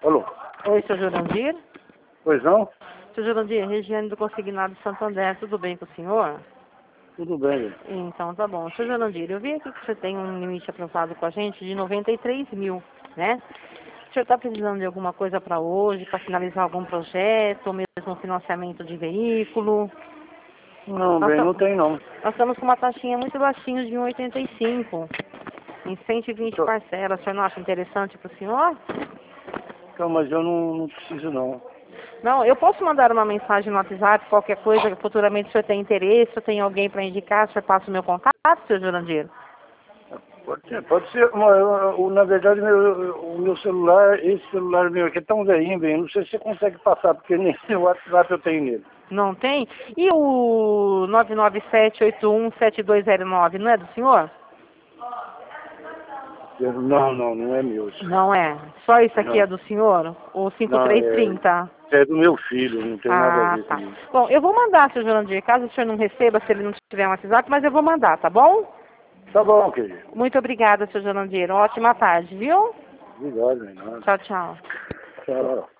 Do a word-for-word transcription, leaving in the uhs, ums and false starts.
Alô? Oi, seu Jurandir? Pois não? Seu Jurandir, Regiane do Consignado de Santo André, tudo bem com o senhor? Tudo bem. Então, tá bom. Seu Jurandir, eu vi aqui que você tem um limite aprovado com a gente de noventa e três mil, né? O senhor está precisando de alguma coisa para hoje, para finalizar algum projeto, ou mesmo um financiamento de veículo? Não, Nós, bem, tam- não tem não. nós estamos com uma taxinha muito baixinha de um vírgula oitenta e cinco, em cento e vinte Então, parcelas. O senhor não acha interessante para o senhor? então, mas eu não, não preciso não. Não, eu posso mandar uma mensagem no WhatsApp, qualquer coisa, que futuramente o senhor tem interesse, se eu tenho alguém para indicar, o senhor passa o meu contato, seu Jurandir? Pode ser, pode ser. Mas, eu- eu- na verdade, meu, o meu celular, esse celular meu aqui é tão velhinho, bem, não sei se você consegue passar, porque nem o WhatsApp eu tenho nele. Não tem? E o nove nove sete oito um sete dois zero nove, não é do senhor? Eu- Não, não, não é meu. Isso. Não é. Só isso aqui Não, é do senhor? O cinco não, três três é, zero? é do meu filho, não tem nada a Ah, ver tá. comigo. Bom, eu vou mandar, seu Jurandir, caso o senhor não receba, se ele não tiver um WhatsApp, mas eu vou mandar, tá bom? Tá bom, querido. Muito obrigada, seu Jurandir. Ótima tarde, viu? Obrigado, Reinaldo. Tchau, tchau. Tchau.